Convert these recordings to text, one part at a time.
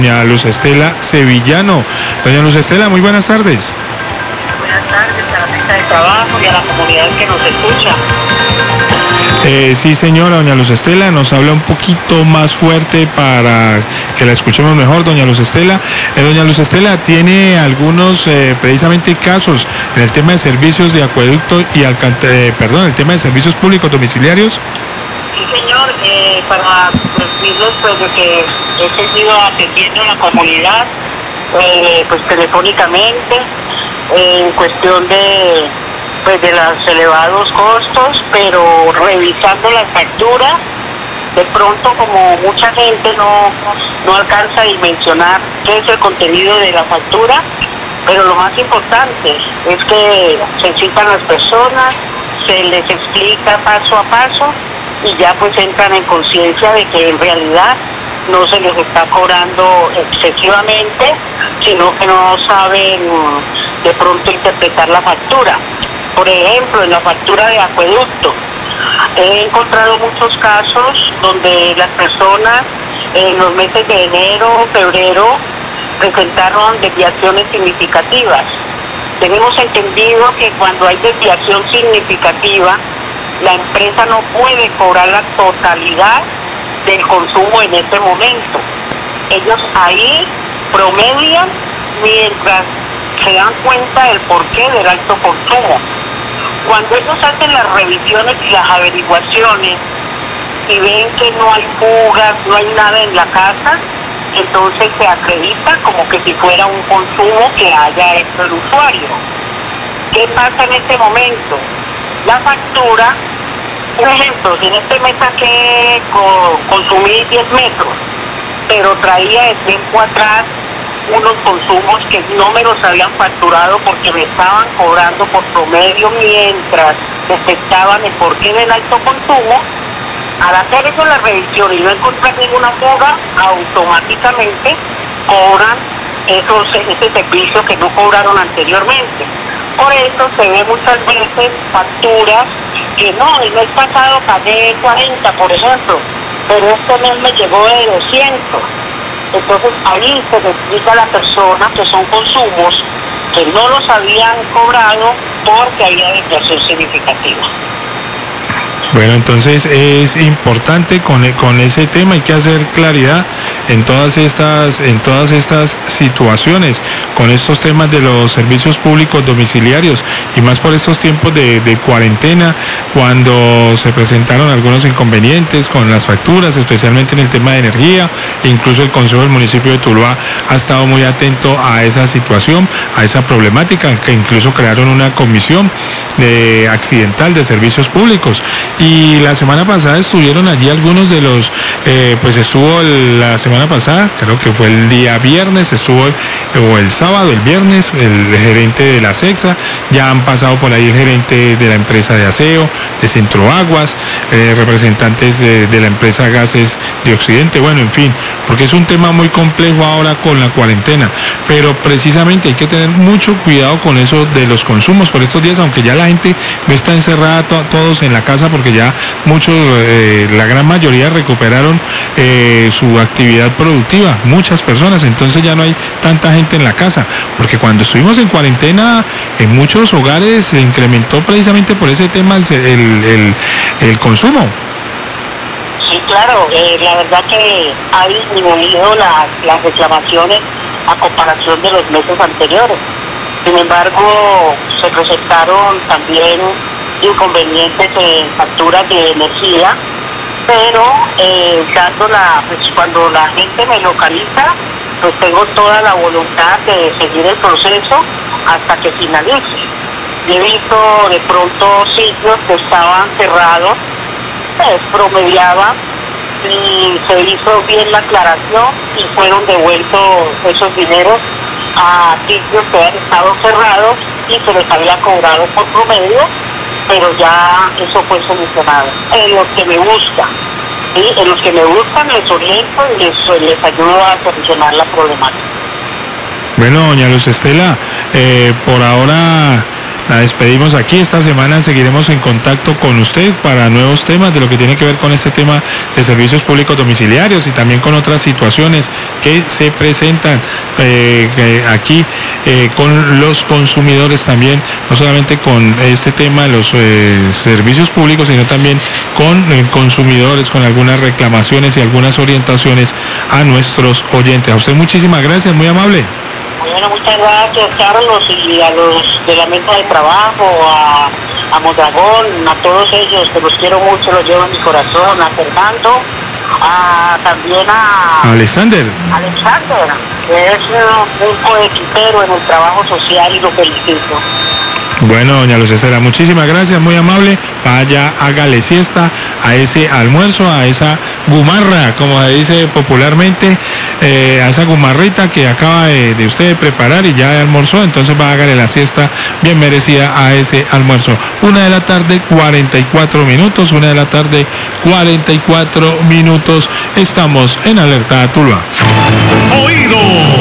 Doña Luz Estela Sevillano. Doña Luz Estela, muy buenas tardes. Buenas tardes a la mesa de trabajo y a la comunidad que nos escucha. Sí, señora, doña Luz Estela, nos habla un poquito más fuerte para que la escuchemos mejor, doña Luz Estela. Doña Luz Estela, ¿tiene algunos precisamente casos en el tema de servicios de acueducto y el tema de servicios públicos domiciliarios? Sí, señor, para decirles pues de que he seguido atendiendo a la comunidad pues telefónicamente en cuestión de los elevados costos, pero revisando las facturas, de pronto como mucha gente no alcanza a dimensionar qué es el contenido de la factura, pero lo más importante es que se citan las personas, se les explica paso a paso y ya pues entran en conciencia de que en realidad no se les está cobrando excesivamente, sino que no saben de pronto interpretar la factura. Por ejemplo, en la factura de acueducto, he encontrado muchos casos donde las personas en los meses de enero, febrero, presentaron desviaciones significativas. Tenemos entendido que cuando hay desviación significativa, la empresa no puede cobrar la totalidad del consumo en ese momento. Ellos ahí promedian mientras se dan cuenta del porqué del alto consumo. Cuando ellos hacen las revisiones y las averiguaciones y ven que no hay fugas, no hay nada en la casa, entonces se acredita como que si fuera un consumo que haya hecho el usuario. ¿Qué pasa en este momento? La factura, por ejemplo, si en este mes saqué consumí 10 metros, pero traía de tiempo atrás unos consumos que no me los habían facturado porque me estaban cobrando por promedio mientras detectaban el porqué del alto consumo. Al hacer eso la revisión y no encontrar ninguna fuga, automáticamente cobran ese servicio que no cobraron anteriormente. Por eso se ve muchas veces facturas que no, el mes pasado pagué 40, por ejemplo, pero este mes me llegó de 200. Entonces ahí se le explica a la persona que son consumos que no los habían cobrado porque había desviación significativa. Bueno, entonces es importante con ese tema, hay que hacer claridad en todas estas situaciones, con estos temas de los servicios públicos domiciliarios, y más por estos tiempos de cuarentena, cuando se presentaron algunos inconvenientes con las facturas, especialmente en el tema de energía. Incluso el Consejo del Municipio de Tuluá ha estado muy atento a esa situación, a esa problemática, que incluso crearon una comisión accidental de servicios públicos. Y la semana pasada estuvieron allí algunos de los, estuvo la semana pasada, creo que fue el día viernes, o el sábado, el viernes, el gerente de la SEXA, ya han pasado por ahí el gerente de la empresa de aseo, de Centroaguas, representantes de la empresa Gases de Occidente, bueno, en fin, porque es un tema muy complejo ahora con la cuarentena, pero precisamente hay que tener mucho cuidado con eso de los consumos por estos días, aunque ya la gente no está encerrada todos en la casa, porque ya muchos, la gran mayoría recuperaron su actividad productiva, muchas personas, entonces ya no hay tanta gente en la casa, porque cuando estuvimos en cuarentena en muchos hogares se incrementó precisamente por ese tema el consumo. Sí, claro, la verdad que ha disminuido las reclamaciones a comparación de los meses anteriores. Sin embargo, se presentaron también inconvenientes en facturas de energía, pero cuando la gente me localiza, pues tengo toda la voluntad de seguir el proceso hasta que finalice. He visto de pronto sitios que estaban cerrados, promediaba y se hizo bien la aclaración y fueron devueltos esos dineros a sitios que habían estado cerrados y se les había cobrado por promedio, pero ya eso fue solucionado. En los que me buscan, ¿sí? En los que me buscan les oriento y les ayudo a solucionar la problemática. Bueno, doña Luz Estela, por ahora la despedimos aquí. Esta semana seguiremos en contacto con usted para nuevos temas de lo que tiene que ver con este tema de servicios públicos domiciliarios y también con otras situaciones que se presentan aquí con los consumidores también, no solamente con este tema de los servicios públicos, sino también con consumidores, con algunas reclamaciones y algunas orientaciones a nuestros oyentes. A usted muchísimas gracias, muy amable. Bueno, muchas gracias, Carlos, y a los de la mesa de trabajo, a Mondragón, a todos ellos, que los quiero mucho, los llevo en mi corazón, a Fernando, también a Alexander, que es un coequipero en el trabajo social y lo felicito. Bueno, doña Luz Estela, muchísimas gracias, muy amable. Vaya, hágale siesta a ese almuerzo, a esa gumarra, como se dice popularmente, a esa gumarrita que acaba de usted preparar y ya almorzó, entonces va a hágale la siesta bien merecida a ese almuerzo. 1:44 PM, 1:44 PM, estamos en Alerta Tuluá. ¡Oído!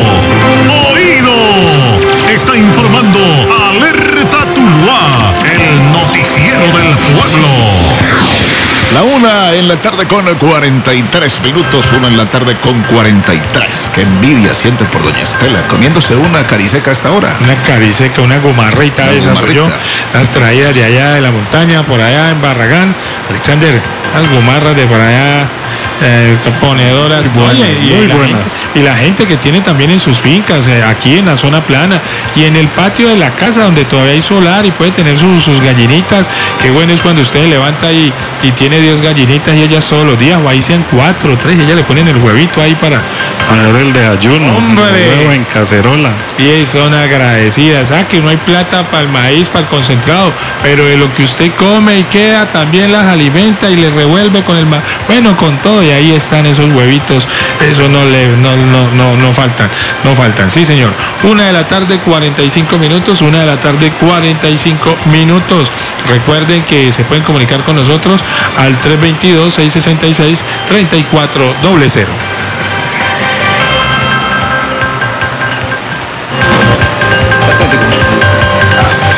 Está informando Alerta Tuluá, el noticiero del pueblo. La 1:00 con 43 minutos, 1:00 con 43. Qué envidia siento por doña Estela, comiéndose una cariseca hasta ahora. Una cariseca, una gumarrita de esas, yo, las traídas de allá de la montaña, por allá en Barragán. Alexander, las gumarras de por allá, ponedoras, muy buenas. Y la gente que tiene también en sus fincas, aquí en la zona plana y en el patio de la casa donde todavía hay solar y puede tener sus gallinitas. Qué bueno es cuando usted levanta y tiene 10 gallinitas y ellas todos los días, o ahí sean 4 o 3, y ellas le ponen el huevito ahí para el de ayuno, huevo en cacerola. Y son agradecidas, que no hay plata para el maíz, para el concentrado, pero de lo que usted come y queda, también las alimenta y les revuelve con el bueno, con todo, y ahí están esos huevitos, eso no faltan, sí señor. 1:45 PM, 1:45 PM. Recuerden que se pueden comunicar con nosotros al 322-666-3400.